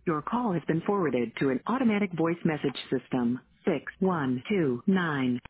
Your call has been forwarded to an automatic voice message system. 6129